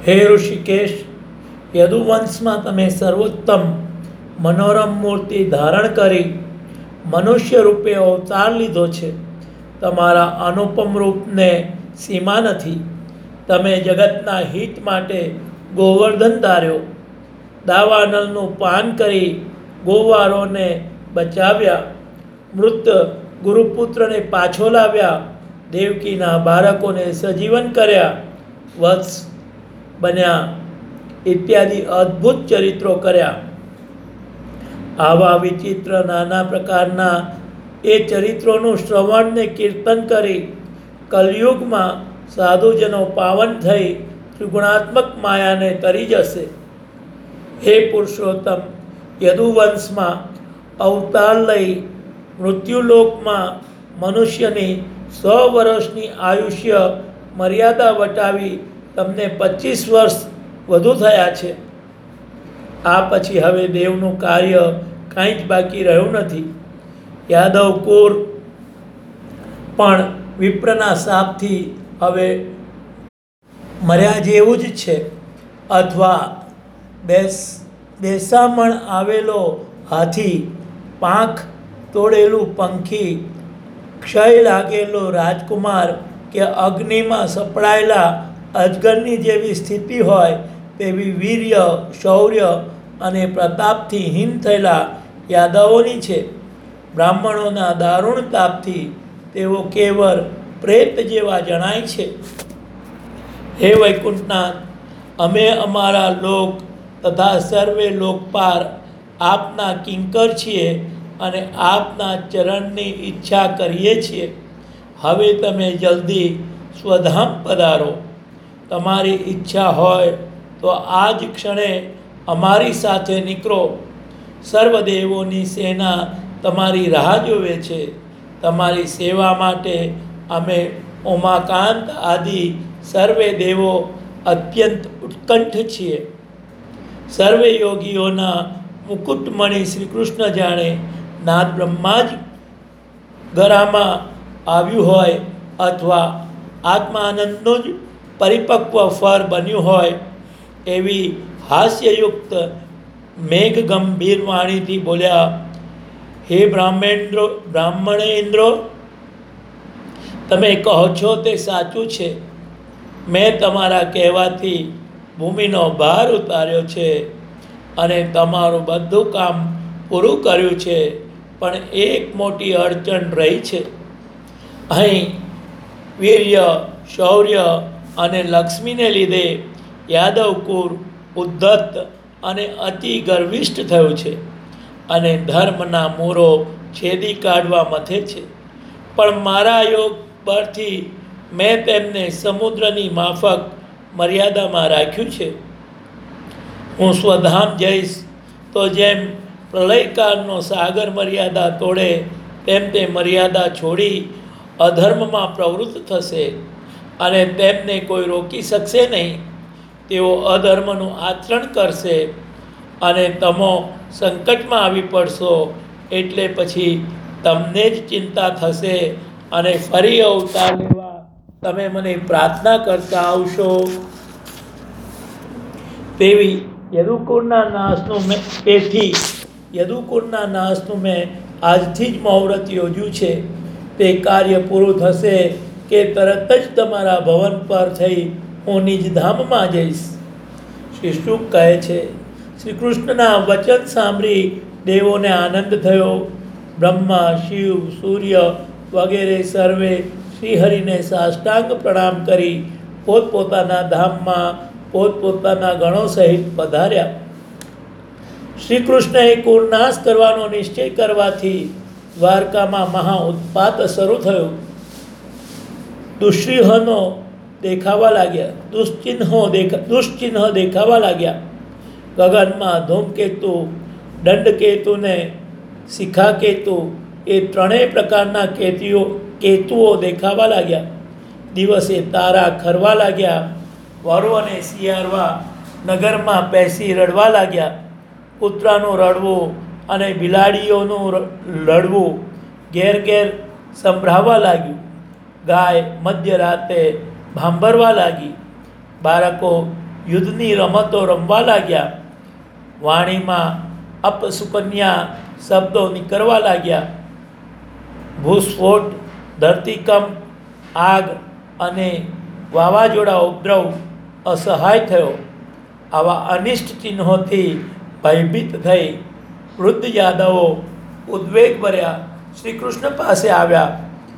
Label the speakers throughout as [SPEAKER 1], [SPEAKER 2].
[SPEAKER 1] હે ઋષિકેશ, યદુવંશમાં તમે સર્વોત્તમ મનોરમ મૂર્તિ ધારણ કરી મનુષ્ય રૂપે અવતાર લીધો છે. તમારા અનુપમ રૂપને સીમા નથી. તમે જગતના હિત માટે ગોવર્ધન ધાર્યો, દાવાનલનું પાન કરી ગોવારોને બચાવ્યા, મૃત ગુરુપુત્રને પાછો લાવ્યા, દેવકીના બાળકોને સજીવન કર્યા, વત્સ બન્યા ઇત્યાદિ અદ્ભુત ચરિત્રો કર્યા. આવા વિચિત્ર નાના પ્રકારના એ ચરિત્રોનું શ્રવણ ને કીર્તન કરી કલયુગમાં સાધુજનો પાવન થઈ ત્રિગુણાત્મક માયાને તરી જશે. હે પુરુષોત્તમ, યદુવંશમાં અવતાર લઈ મૃત્યુલોકમાં મનુષ્યની 100 વર્ષની આયુષ્ય મર્યાદા વટાવી તમને 25 વર્ષ વધુ થયા છે. આ પછી હવે દેવનું કાર્ય કાંઈ જ બાકી રહ્યું નથી. યાદવ કુળ પણ વિપ્રના શાપથી હવે મર્યા જેવું જ છે. અથવા બેસામણ આવેલો હાથી, પાંખ તોડેલું પંખી, ક્ષય લાગેલો રાજકુમાર કે અગ્નિમાં સપડાયેલા અજગરની જેવી સ્થિતિ હોય તેવી વીર્ય, શૌર્ય અને પ્રતાપથી હીન થયેલા યાદવોની છે. બ્રાહ્મણોના દારૂણ તાપથી તેઓ કેવળ પ્રેત જેવા જણાય છે. હે વૈકુંઠનાથ, અમે અમારા લોક તથા સર્વે લોકપાર આપના કિંકર છીએ અને આપના ચરણની ઈચ્છા કરીએ છીએ. હવે તમે જલ્દી સ્વધામ પધારો. તમારી ઈચ્છા હોય તો આ જ ક્ષણે અમારી સાથે નીકળો. સર્વદેવોની સેના તમારી રાહ જોવે છે. તમારી સેવા માટે અમે ઉમાકાંત આદિ સર્વે દેવો અત્યંત ઉત્કંઠ છીએ. સર્વે યોગીઓના મુકુટમણિ શ્રી કૃષ્ણ જાણે નાદ બ્રહ્મા જ ગરામાં આવ્યું હોય અથવા આત્માનંદનું જ પરિપક્વ ફળ બન્યું હોય એવી હાસ્યયુક્ત મેઘ ગંભીર વાણીથી બોલ્યા. હે બ્રાહ્મણેન્દ્રો, તમે કહો છો તે સાચું છે. મેં તમારા કહેવાથી ભૂમિનો ભાર ઉતાર્યો છે અને તમારું બધું કામ પૂરું કર્યું છે. પણ એક મોટી અડચણ રહી છે. અહીં વીર્ય, શૌર્ય અને લક્ષ્મીને લીધે યાદવ કુળ ઉદ્ધત અને અતિ ગર્વિષ્ઠ થયું છે અને ધર્મના મૂળો છેદી કાઢવા મથે છે. પણ મારા યોગ પરથી મેં તેમને સમુદ્રની માફક મર્યાદામાં રાખ્યું છે. હું સ્વધામ જઈશ તો જેમ પ્રલયકાળનો સાગર મર્યાદા તોડે તેમ તે મર્યાદા છોડી અધર્મમાં પ્રવૃત્ત થશે અને તેમને કોઈ રોકી શકશે નહીં. તેઓ અધર્મનું આચરણ કરશે અને તમો સંકટમાં આવી પડશો એટલે પછી તમને જ ચિંતા થશે અને ફરી અવતાર લેવા તમે મને પ્રાર્થના કરતા આવશો. યદુકુળના નાશનું મેં આજથી જ મુહૂર્ત યોજ્યું છે. તે કાર્ય પૂરું થશે કે તરત જ તમારા ભવન પર થઈ હું નિજ ધામમાં જઈશ. શ્રી શુક કહે છે, શ્રી કૃષ્ણના વચન સાંભળી દેવોને આનંદ થયો. બ્રહ્મા, શિવ, સૂર્ય વગેરે સર્વે શ્રીહરિને સાષ્ટાંગ પ્રણામ કરી પોતપોતાના ધામમાં પોતપોતાના ગણો સહિત પધાર્યા. શ્રી કૃષ્ણએ કુળનાશ કરવાનો નિશ્ચય કરવાથી દ્વારકામાં મહા ઉત્પાત શરૂ થયો. દુશ્ચિહ્નો દેખાવા લાગ્યા. ગગનમાં ધૂમકેતુ, દંડકેતુને શિખાકેતુ એ ત્રણેય પ્રકારના કેતુઓ દેખાવા લાગ્યા. દિવસે તારા ખરવા લાગ્યા. વરુ અને શિયાળવા નગરમાં બેસી રડવા લાગ્યા. કૂતરાનું રડવું અને બિલાડીઓનું લડવું ઘેર ઘેર સંભળાવા લાગ્યું. ગાય મધ્યરાતે ભાંભરવા લાગી. બાળકો યુદ્ધની રમતો રમવા લાગ્યા. વાણીમાં અપસુકન્યા શબ્દો નીકળવા લાગ્યા. ભૂસ્ફોટ, ધરતીકંપ, આગ અને વાવાઝોડા ઉપદ્રવ અસહાય થયો. આવા અનિષ્ટ ચિહ્નોથી ભયભીત થઈ વૃદ્ધ યાદવો ઉદ્વેગભર્યા શ્રી કૃષ્ણ પાસે આવ્યા.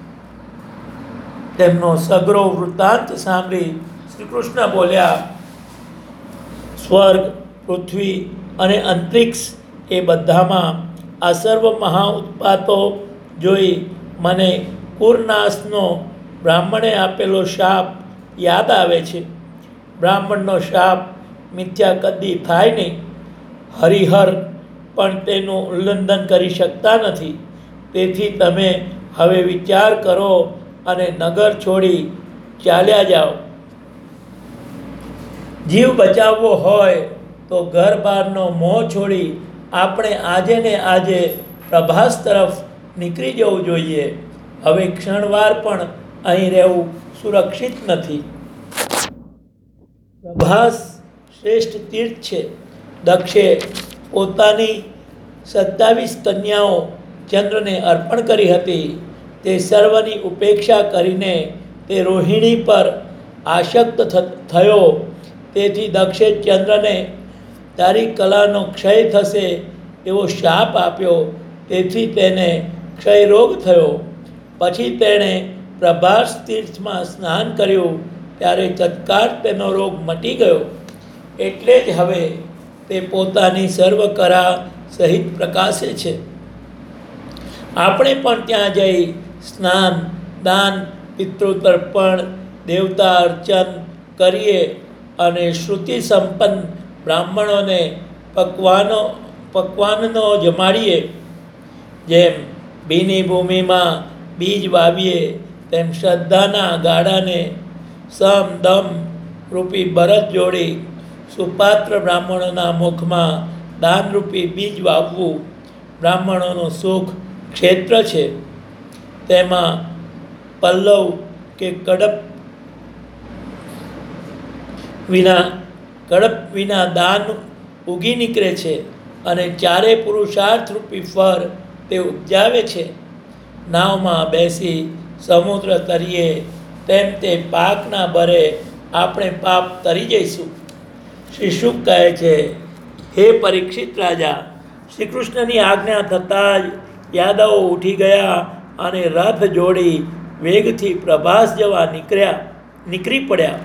[SPEAKER 1] તેમનો સગરો વૃત્તાંત સાંભળી શ્રી કૃષ્ણ બોલ્યા, સ્વર્ગ, પૃથ્વી અને અંતરિક્ષ એ બધામાં આ સર્વ મહા ઉત્પાતો જોઈ મને કુરનાશનો બ્રાહ્મણે આપેલો શાપ યાદ આવે છે. બ્રાહ્મણનો શાપ મિથ્યા કદી થાય નહીં. હરિહર પણ તેનું ઉલ્લંઘન કરી શકતા નથી. તેથી તમે હવે વિચાર કરો અને નગર છોડી ચાલ્યા જાઓ. જીવ બચાવવો હોય તો ઘર બહારનો મોહ છોડી આપણે આજે ને આજે પ્રભાસ તરફ નીકળી જવું જોઈએ. હવે ક્ષણવાર પણ અહીં રહેવું સુરક્ષિત નથી. પ્રભાસ શ્રેષ્ઠ તીર્થ છે. દક્ષે પોતાની 27 કન્યાઓ ચંદ્રને અર્પણ કરી હતી. તે સર્વની ઉપેક્ષા કરીને તે રોહિણી પર આસક્ત થયો. તેથી દક્ષે ચંદ્રને તારી કલાનો ક્ષય થશે એવો શાપ આપ્યો. તેથી તેને ક્ષય રોગ થયો. પછી તેણે પ્રભાસ તીર્થમાં સ્નાન કર્યું ત્યારે તત્કાળ તેનો રોગ મટી ગયો. એટલે જ હવે તે પોતાની સર્વ કરા સહિત પ્રકાશે છે. આપણે પણ ત્યાં જઈ સ્નાન, દાન, પિતૃતર્પણ, દેવતા અર્ચન કરીએ અને શ્રુતિ સંપન્ન બ્રાહ્મણોને પકવાનનો જમાડીએ. જેમ ભીની ભૂમિમાં બીજ વાવીએ તેમ શ્રદ્ધાના ગાડાને સમ દમ રૂપી બરત જોડી સુપાત્ર બ્રાહ્મણોના મુખમાં દાનરૂપી બીજ વાવવું બ્રાહ્મણોનું સુખ ક્ષેત્ર છે. તેમાં પલ્લવ કે કડપ વિના દાન ઉગી નીકળે છે અને ચારે પુરુષાર્થ રૂપી ફળ તે ઉપજાવે છે. નાવમાં બેસી સમુદ્ર તરીએ તેમ તે પાકના ભરે આપણે પાપ તરી જઈશું. શ્રી શુક કહે છે, હે પરીક્ષિત રાજા, શ્રી કૃષ્ણની આજ્ઞા થતાં જ યાદવો ઉઠી ગયા અને રથ જોડી વેગથી પ્રભાસ જવા નીકળી પડ્યા.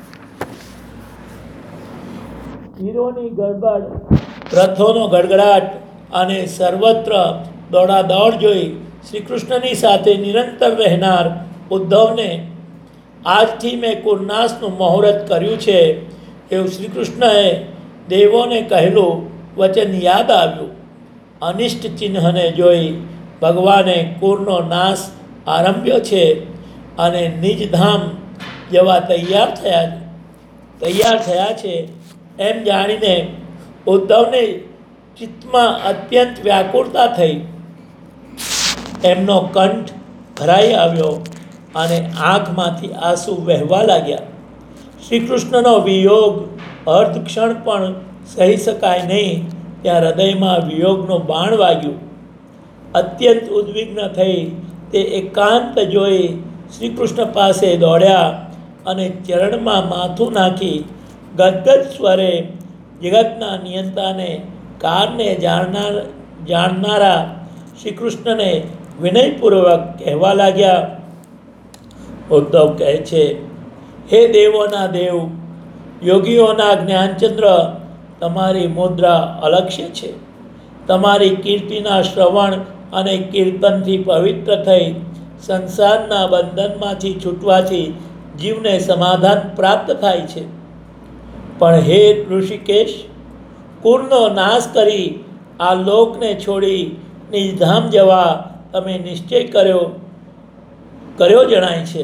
[SPEAKER 1] તીરોની ગડબડ, રથોનો ગડગડાટ અને સર્વત્ર દોડાદોડ જોઈ શ્રી કૃષ્ણની સાથે નિરંતર રહેનાર ઉદ્ધવને આજથી મેં કુરનાશનું મુહૂર્ત કર્યું છે એવું શ્રી કૃષ્ણએ દેવોને કહેલું વચન યાદ આવ્યું. અનિષ્ટ ચિહ્નને જોઈ ભગવાને કુરનો નાશ આરંભ્યો છે અને નિજધામ જવા તૈયાર થયા છે એમ જાણીને ઉદ્ધવને ચિત્તમાં અત્યંત વ્યાકુળતા થઈ. એમનો કંઠ ભરાઈ આવ્યો અને આંખમાંથી આંસુ વહેવા લાગ્યા. શ્રી કૃષ્ણનો વિયોગ અર્ધક્ષણ પણ સહી શકાય નહીં ત્યાં હૃદયમાં વિયોગનું બાણ વાગ્યું. અત્યંત ઉદ્વિગ્ન થઈ તે એકાંત જોઈ શ્રી કૃષ્ણ પાસે દોડ્યા અને ચરણમાં માથું નાખી ગદગદ સ્વરે જગતના નિયંતાને કારને જાણનારા શ્રી કૃષ્ણને વિનયપૂર્વક કહેવા લાગ્યા. ઉદ્ધવ કહે છે, હે દેવોના દેવ, યોગીઓના જ્ઞાનચંદ્ર, તમારી મુદ્રા અલક્ષ્ય છે. તમારી કીર્તિના શ્રવણ અને કીર્તનથી પવિત્ર થઈ સંસારના બંધનમાંથી છૂટવાથી જીવને સમાધાન પ્રાપ્ત થાય છે. પણ હે ઋષિકેશ, કુરનો નાશ કરી આ લોકને છોડી નિજધામ જવા તમે નિશ્ચય કર્યો જણાય છે.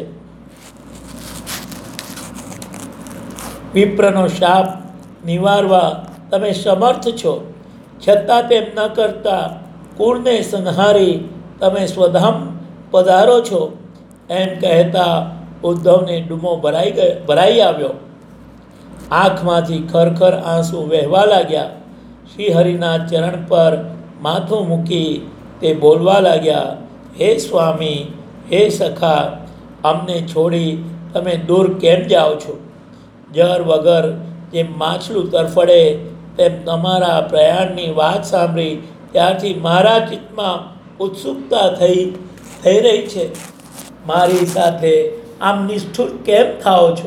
[SPEAKER 1] વિપ્રનો શાપ નિવારવા તમે સમર્થ છો, છતાં તેમ ન કરતા કુળને સંહારી તમે સ્વધામ પધારો છો. એમ કહેતા ઉદ્ધવને ડૂમો ભરાઈ આવ્યો. આંખમાંથી ખરખર આંસુ વહેવા લાગ્યા. શ્રીહરિના ચરણ પર માથું મૂકી તે બોલવા લાગ્યા, હે સ્વામી, હે સખા, અમને છોડી તમે દૂર કેમ જાઓ છો? જર વગર જેમ માછલું તરફડે તેમ તમારા પ્રયાણની વાત સાંભળી ત્યારથી મારા ચિત્તમાં ઉત્સુકતા થઈ રહી છે. મારી સાથે આમ નિષ્ઠુર કેમ થાઓ છો?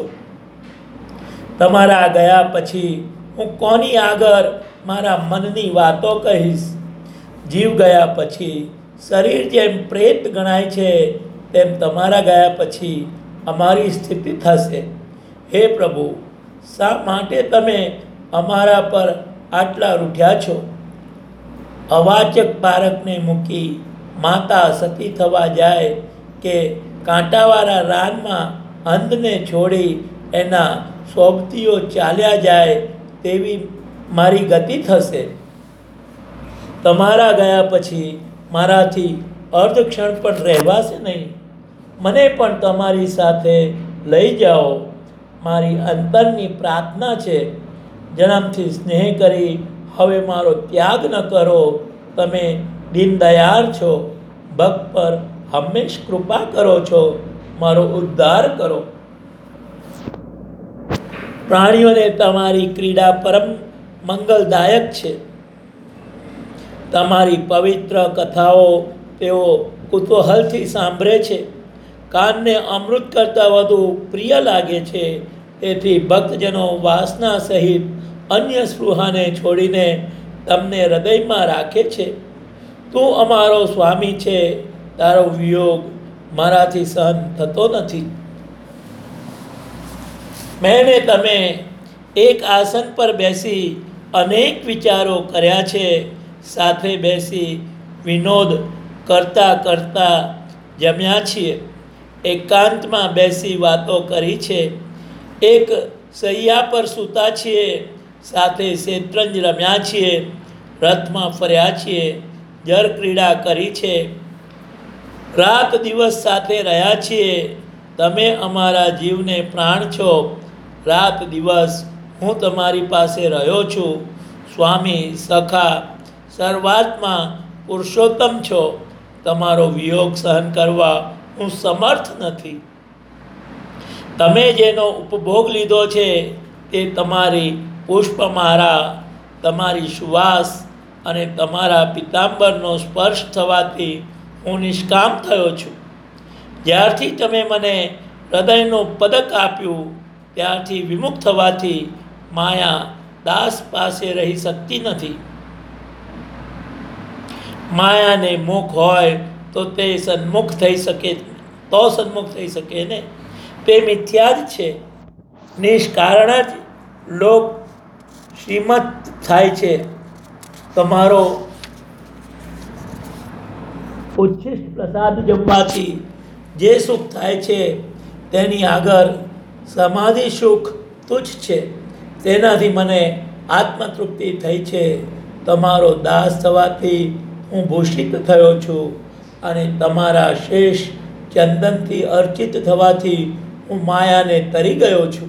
[SPEAKER 1] તમારા ગયા પછી હું કોની આગળ મારા મનની વાતો કહીશ? જીવ ગયા પછી શરીર જેમ પ્રેત ગણાય છે તેમ તમારા ગયા પછી અમારી સ્થિતિ થશે. હે પ્રભુ, શા માટે તમે અમારા પર આટલા રૂઠ્યા છો? અવાચક બાળકને મૂકી માતા સતી થવા જાય કે કાંટાવાળા રાનમાં અંધને છોડી એના સોબતીઓ ચાલ્યા જાય તેવી મારી ગતિ થશે. તમારા ગયા પછી મારાથી અર્ધક્ષણ પણ રહેવાશે નહીં. મને પણ તમારી સાથે લઈ જાઓ. મારી અંતરની પ્રાર્થના છે. જન્મથી સ્નેહ કરી હવે મારો ત્યાગ ન કરો. તમે દીનદયાળ છો, ભક્ત પર હંમેશ કૃપા કરો છો. મારો ઉદ્ધાર કરો. પ્રાણીઓને તમારી ક્રીડા પરમ મંગલદાયક છે. તમારી પવિત્ર કથાઓ તેઓ કુતૂહલથી સાંભળે છે. કાનને અમૃત કરતાં વધુ પ્રિય લાગે છે. તેથી ભક્તજનો વાસના સહિત અન્ય સ્પૃહાને છોડીને તમને હૃદયમાં રાખે છે. તું અમારો સ્વામી છે, તારો વિયોગ મારાથી સહન થતો નથી. મેં ને તમે એક આસન પર બેસી અનેક વિચારો કર્યા છે. સાથે બેસી વિનોદ કરતાં કરતાં જમ્યા છીએ. એકાંતમાં બેસી વાતો કરી છે. એક સૈયા પર સૂતા છીએ. સાથે શેતરંજ રમ્યા છીએ. રથમાં ફર્યા છીએ. જર ક્રીડા કરી છે. રાત દિવસ સાથે રહ્યા છીએ. તમે અમારા જીવને પ્રાણ છો. રાત દિવસ હું તમારી પાસે રહ્યો છું. સ્વામી, સખા, સર્વાત્મા, પુરુષોત્તમ છો. તમારો વિયોગ સહન કરવા હું સમર્થ નથી. તમે જેનો ઉપભોગ લીધો છે તે તમારી પુષ્પમાળા, તમારી સુવાસ અને તમારા પિતાંબરનો સ્પર્શ થવાથી હું નિષ્કામ થયો છું. જ્યારથી તમે મને હૃદયનું પદક આપ્યું ત્યારથી વિમુખ થવાથી માયા દાસ પાસે રહી શકતી નથી. માયાને મુખ હોય તો તે સન્મુખ થઈ શકે ને? તે મિથ્યા જ છે. નિષ્કારણ જ લોક શ્રીમત થાય છે. તમારો ઉચ્છિષ્ટ પ્રસાદ જમવાથી જે સુખ થાય છે તેની આગળ સમાધિ સુખ તુચ્છ છે. તેનાથી મને આત્મતૃપ્તિ થઈ છે. તમારો દાસ થવાથી હું ભૂષિત થયો છું અને તમારા શેષ ચંદનથી અર્ચિત થવાથી હું માયાને તરી ગયો છું.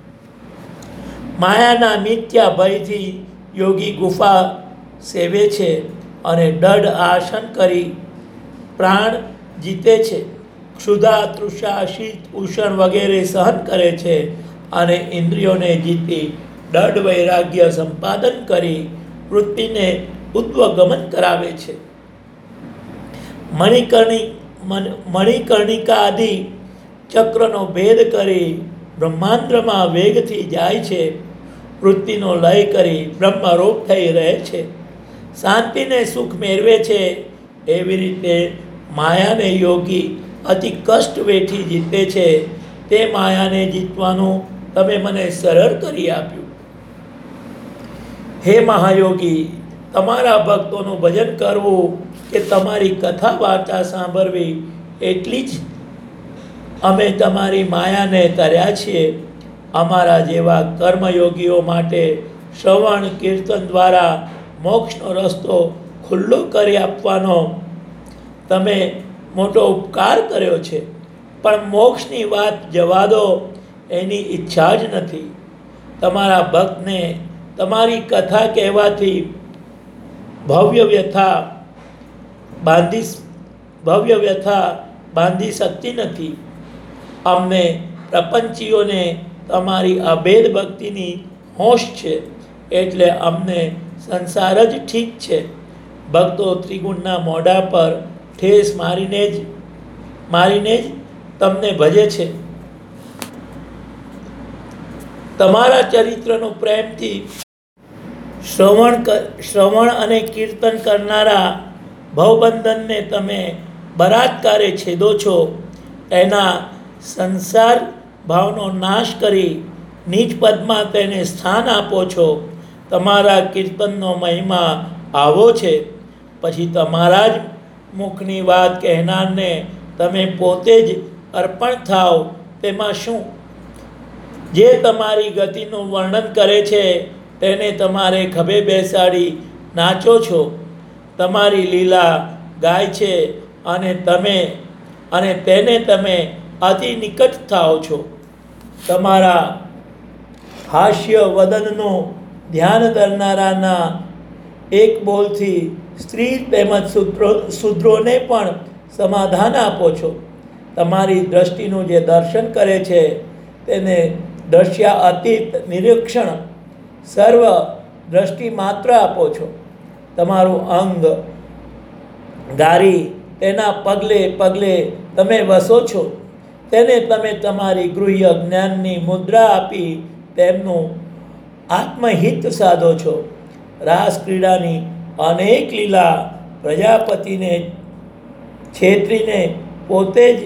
[SPEAKER 1] માયાના મિથ્યા ભયથી યોગી ગુફા સેવે છે અને દઢ આસન કરી પ્રાણ જીતે છે. ક્ષુધા, તૃષા, શીત, ઉષણ વગેરે સહન કરે છે અને ઇન્દ્રિયોને જીતી દઢ વૈરાગ્ય સંપાદન કરી વૃત્તિને ઉદ્વગમન કરાવે છે. મણિકર્ણિકા આદિ ચક્રનો ભેદ કરી બ્રહ્માંડમાં વેગથી જાય છે. વૃત્તિનો લય કરી બ્રહ્મરૂપ થઈ રહે છે. શાંતિને સુખ મેળવે છે. એવી રીતે માયાને યોગી અતિ કષ્ટ વેઠી જીતે છે. તે માયાને જીતવાનું તમે મને સરળ કરી આપ્યું. હે મહાયોગી, તમારા ભક્તોનું ભજન કરવું કે તમારી કથા વાર્તા સાંભળવી એટલી જ અમે તમારી માયાને તર્યા છીએ. અમારા જેવા કર્મયોગીઓ માટે શ્રવણ કીર્તન દ્વારા મોક્ષનો રસ્તો ખુલ્લો કરી આપવાનો તમે મોટો ઉપકાર કર્યો છે. પણ મોક્ષની વાત જવા દો, એની ઈચ્છા જ નથી. તમારા ભક્તને તમારી કથા કહેવાથી ભવ્ય વ્યથા બાંધી શકતી નથી. અમને પ્રપંચીઓને તમારી અભેદ ભક્તિની હોશ છે, એટલે અમને સંસાર જ ઠીક છે. ભક્તો ત્રિગુણના મોઢા પર ઠેસ મારીને જ તમને ભજે છે. તમારા ચરિત્રનું પ્રેમથી શ્રવણ અને કીર્તન કરનારા ભવબંધનને તમે બળાત્કારે છેદો છો. એના સંસાર ભાવનો નાશ કરી નીચ પદમાં તેને સ્થાન આપો છો. તમારા કીર્તનનો મહિમા આવો છે. પછી તમારા જ મુખની વાત કહેનારને તમે પોતે જ અર્પણ થાવ તેમાં શું? જે તમારી ગતિનું વર્ણન કરે છે તેને તમારે ખભે બેસાડી નાચો છો. તમારી લીલા ગાય છે અને તેને તમે અતિ નિકટ થાઓ છો. તમારા હાસ્ય વદનનું ધ્યાન ધરનારાના એક બોલથી સ્ત્રી તેમજ શૂદ્રોને પણ સમાધાન આપો છો. તમારી દ્રષ્ટિનું જે દર્શન કરે છે તેને દ્રશ્યાતીત નિરીક્ષણ સર્વ દ્રષ્ટિ માત્ર આપો છો. તમારું અંગ ગારી તેના પગલે પગલે તમે વસો છો. તેને તમે તમારી ગૃહ્ય જ્ઞાનની મુદ્રા આપી તેમનું આત્મહિત સાધો છો. રાસ ક્રીડાની અનેક લીલા પ્રજાપતિને છેતરીને પોતે જ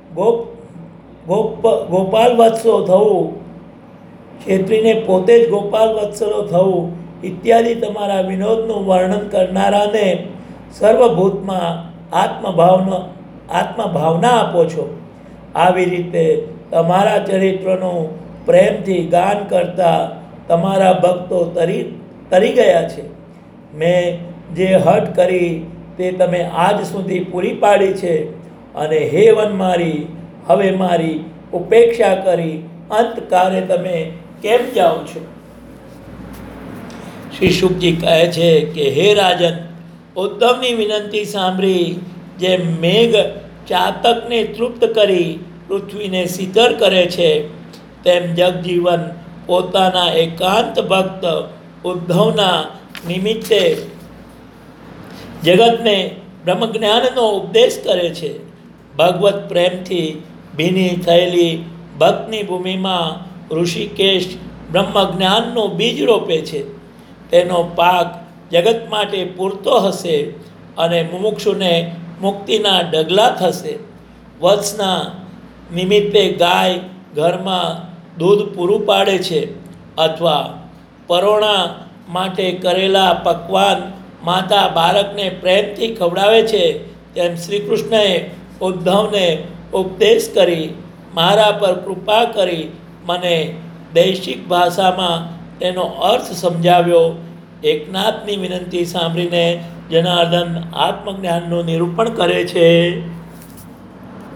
[SPEAKER 1] ગોપાલ વત્સલો થવું ઇત્યાદિ તમારા વિનોદનું વર્ણન કરનારાને સર્વભૂતમાં આત્મભાવના આપો છો. આવી રીતે તમારા ચરિત્રનું પ્રેમથી ગાન કરતા તમારા ભક્તો તરી ગયા છે. મેં જે હઠ કરી તે તમે આજ સુધી પૂરી પાડી છે, અને હે વનમારી, હવે મારી ઉપેક્ષા કરી અંતકાલે તમે કેમ જાઓ છો? શ્રી શુકજી કહે છે કે હે રાજન, ઉદ્ધવની વિનંતી સાંભળી જે મેઘ ચાતકને તૃપ્ત કરી પૃથ્વીને શીતળ કરે છે, તેમ જગજીવન પોતાના એકાંત ભક્ત ઉદ્ધવના નિમિત્તે જગતને બ્રહ્મજ્ઞાનનો ઉપદેશ કરે છે. ભગવત પ્રેમથી ભીની થયેલી ભક્તની ભૂમિમાં ઋષિકેશ બ્રહ્મજ્ઞાનનું બીજ રોપે છે. તેનો પાક જગત માટે પૂરતો હશે અને મુમુક્ષુને મુક્તિના ડગલા થશે. વત્સના નિમિત્તે ગાય ઘરમાં દૂધ પૂરું પાડે છે, અથવા પરોણા માટે કરેલા પકવાન માતા બાળકને પ્રેમથી ખવડાવે છે, તેમ શ્રી કૃષ્ણએ ઉદ્ધવને ઉપદેશ કરી મારા પર કૃપા કરી મને દૈશિક ભાષામાં તેનો અર્થ સમજાવ્યો. એકનાથની વિનંતી સાંભળીને જનાર્દન આત્મજ્ઞાનનું નિરૂપણ કરે છે.